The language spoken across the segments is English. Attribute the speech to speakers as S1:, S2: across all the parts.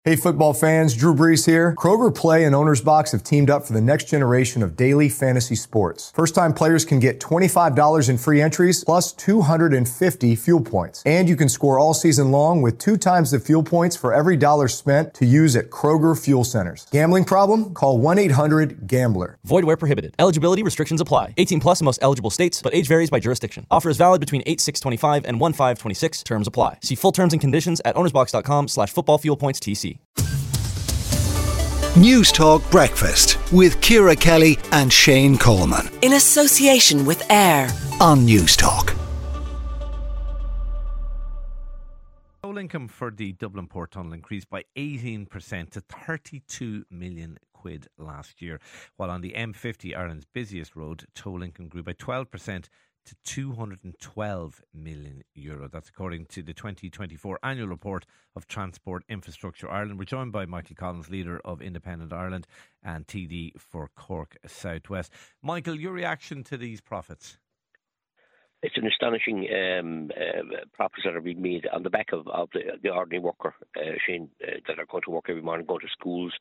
S1: Hey football fans, Drew Brees here. Kroger Play and Owner's Box have teamed up for the next generation of daily fantasy sports. First-time players can get $25 in free entries plus 250 fuel points. And you can score all season long with 2 times the fuel points for every dollar spent to use at Kroger Fuel Centers. Gambling problem? Call 1-800-GAMBLER.
S2: Void where prohibited. Eligibility restrictions apply. 18 plus in most eligible states, but age varies by jurisdiction. Offer is valid between 8/6/25 and 1/5/26. Terms apply. See full terms and conditions at ownersbox.com/footballfuelpointstc.
S3: News Talk Breakfast with Ciara Kelly and Shane Coleman.
S4: In association with AIR
S3: on News Talk.
S5: Toll income for the Dublin Port Tunnel increased by 18% to 32 million quid last year, while on the M50, Ireland's busiest road, toll income grew by 12% to €212 million. That's according to the 2024 annual report of Transport Infrastructure Ireland. We're joined by Michael Collins, leader of Independent Ireland and TD for Cork Southwest. Michael, your reaction to these profits?
S6: It's an astonishing profits that are being made on the back of the ordinary worker, Shane, that are going to work every morning, going to schools.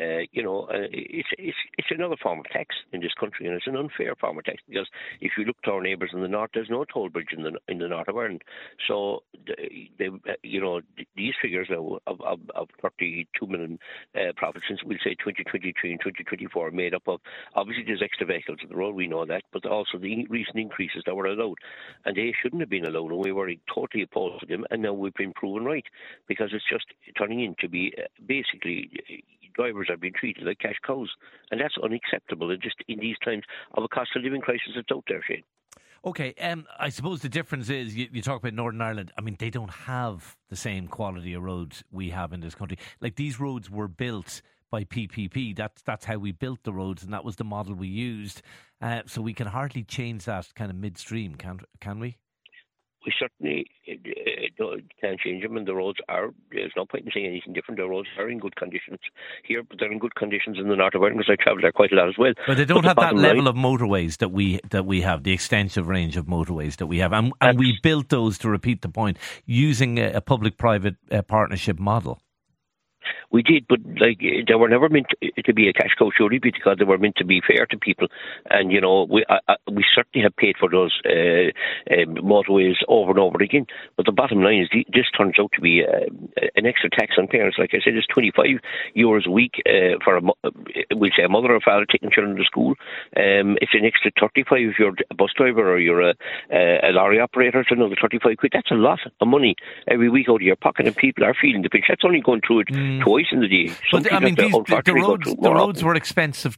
S6: It's another form of tax in this country, and it's an unfair form of tax because if you look to our neighbours in the north, there's no toll bridge in the north of Ireland. So, these figures now of 32 million profits since we'll say 2023 and 2024 are made up of, obviously there's extra vehicles on the road, we know that, but also the recent increases that were allowed. And they shouldn't have been allowed, and we were totally opposed to them, and now we've been proven right, because it's just turning into be basically drivers are being treated like cash cows, and that's unacceptable. And just in these times of a cost of living crisis that's out there, Shane.
S5: Okay, I suppose the difference is you talk about Northern Ireland. I mean, they don't have the same quality of roads we have in this country. Like, these roads were built by PPP. That's how we built the roads, and that was the model we used. So we can hardly change that kind of midstream, can we?
S6: We certainly can't change them, and the roads are, there's no point in saying anything different. The roads are in good conditions here, but they're in good conditions in the north of Ireland, because I travel there quite a lot as well.
S5: But they don't have that level of motorways that we have, the extensive range of motorways that we have. And we built those, to repeat the point, using a public-private partnership model.
S6: We did, but they were never meant to be a cash cow, surely, because they were meant to be fair to people. And we certainly have paid for those motorways over and over again. But the bottom line is, this turns out to be an extra tax on parents. Like I said, it's €25 a week for we'll say a mother or father taking children to school. It's an extra 35 if you're a bus driver or you're a lorry operator. It's another 35 quid. That's a lot of money every week out of your pocket, and people are feeling the pinch. That's only going through it twice in the day.
S5: But I mean, the roads were expensive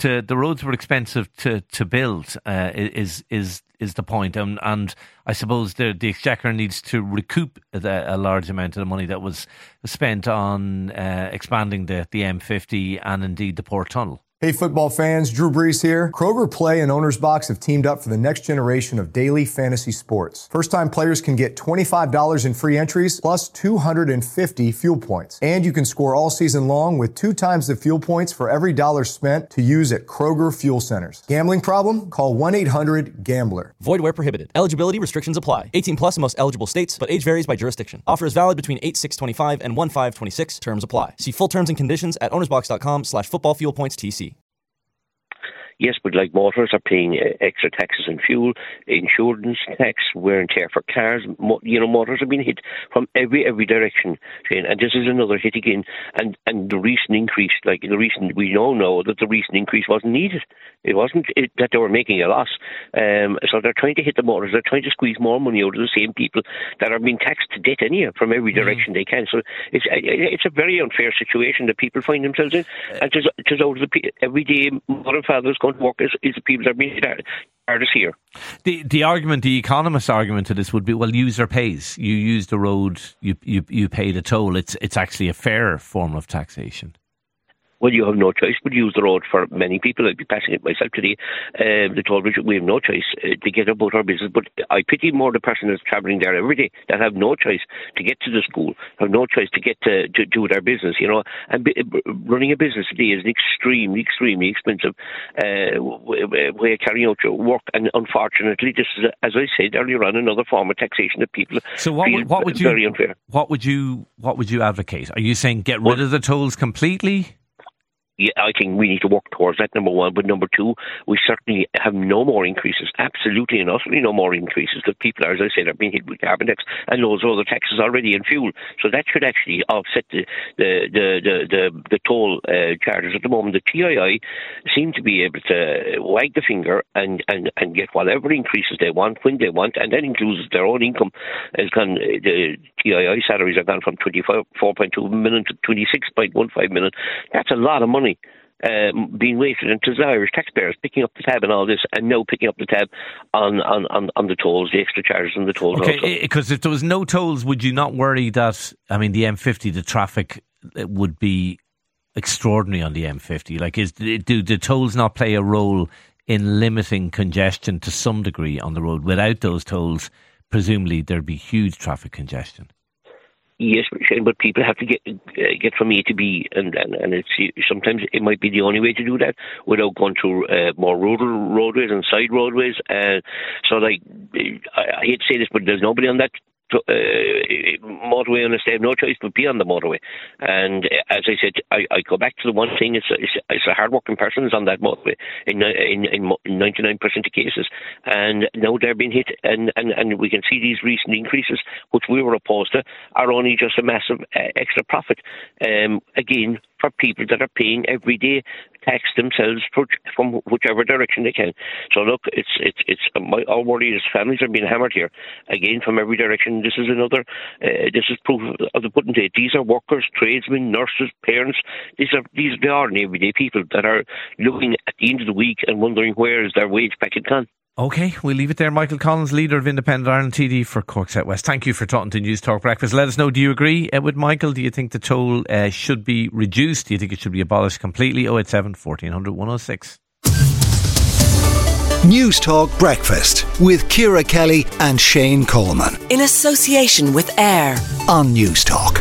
S5: to build. Is the point, and I suppose the Exchequer needs to recoup a large amount of the money that was spent on expanding the M50 and indeed the Port Tunnel.
S1: Hey football fans, Drew Brees here. Kroger Play and Owner's Box have teamed up for the next generation of daily fantasy sports. First-time players can get $25 in free entries plus 250 fuel points. And you can score all season long with 2 times the fuel points for every dollar spent to use at Kroger Fuel Centers. Gambling problem? Call 1-800-GAMBLER.
S2: Void where prohibited. Eligibility restrictions apply. 18 plus in most eligible states, but age varies by jurisdiction. Offer is valid between 8/6/25 and 1/5/26. Terms apply. See full terms and conditions at ownersbox.com/footballfuelpointstc.
S6: Yes, but like motors are paying extra taxes on fuel, insurance tax, wear and tear for cars. Motors have been hit from every direction, Shane, and this is another hit again. And the recent increase, we all know that the recent increase wasn't needed. It wasn't that they were making a loss. So they're trying to hit the motors. They're trying to squeeze more money out of the same people that are being taxed to death anyhow from every direction they can. So it's a very unfair situation that people find themselves in. And just out of the everyday mother and fathers going to work is the people that are being hardest here.
S5: The argument, the economist's argument to this would be, well, user pays. You use the road, you pay the toll. It's actually a fair form of taxation.
S6: well, you have no choice but use the road. For many people, I'd be passing it myself today, the toll bridge, we have no choice to get about our business. But I pity more the person that's travelling there every day, that have no choice to get to the school, have no choice to get to do their business, and running a business today is an extremely expensive way of carrying out your work. And unfortunately, this is, as I said earlier on, another form of taxation that people feel very unfair.
S5: What would you advocate? Are you saying get rid of the tolls completely?
S6: Yeah, I think we need to work towards that, number one. But number two, we certainly have no more increases. Absolutely and utterly no more increases. Because people, as I said, are being hit with carbon tax and loads of other taxes already in fuel. So that should actually offset the toll charges. At the moment, the TII seem to be able to wag the finger and get whatever increases they want when they want, and that includes their own income. The TII salaries have gone from 24.2 million to 26.15 million. That's a lot of money being wasted into the Irish taxpayers, picking up the tab and all this, and now picking up the tab on the tolls, the extra charges on the tolls.
S5: Okay, because if there was no tolls, would you not worry that, the M50, the traffic would be extraordinary on the M50? Like, do the tolls not play a role in limiting congestion to some degree on the road? Without those tolls, presumably there'd be huge traffic congestion.
S6: Yes, Shane, but people have to get from A to B, and it's sometimes it might be the only way to do that without going through more rural roadways and side roadways. So, like, I hate to say this, but there's nobody on that motorway unless they have no choice but be on the motorway. And as I said, I go back to the one thing: it's a hard-working person is on that motorway in 99% of cases, and now they're being hit. And we can see these recent increases, which we were opposed to, are only just a massive extra profit. Again, for people that are paying every day tax themselves from whichever direction they can. So look, our worry is families are being hammered here again from every direction. This is another. This is proof of the pudding date. These are workers, tradesmen, nurses, parents. These are ordinary everyday people that are looking at the end of the week and wondering where is their wage packet gone.
S5: OK, we'll leave it there. Michael Collins, leader of Independent Ireland TD for Cork South West. Thank you for talking to News Talk Breakfast. Let us know, do you agree with Michael? Do you think the toll should be reduced? Do you think it should be abolished completely? 087 1400 106.
S3: News Talk Breakfast with Ciara Kelly and Shane Coleman.
S4: In association with AIR
S3: on News Talk.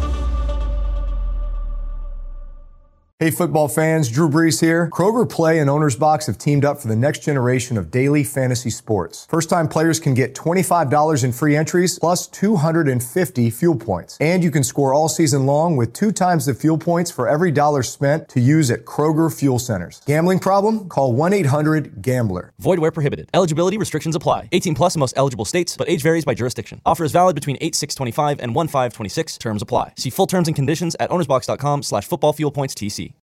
S1: Hey football fans, Drew Brees here. Kroger Play and Owner's Box have teamed up for the next generation of daily fantasy sports. First-time players can get $25 in free entries plus 250 fuel points. And you can score all season long with 2 times the fuel points for every dollar spent to use at Kroger Fuel Centers. Gambling problem? Call 1-800-GAMBLER.
S2: Void where prohibited. Eligibility restrictions apply. 18 plus in most eligible states, but age varies by jurisdiction. Offer is valid between 8/6/25 and 1/5/26. Terms apply. See full terms and conditions at ownersbox.com/footballfuelpointstc.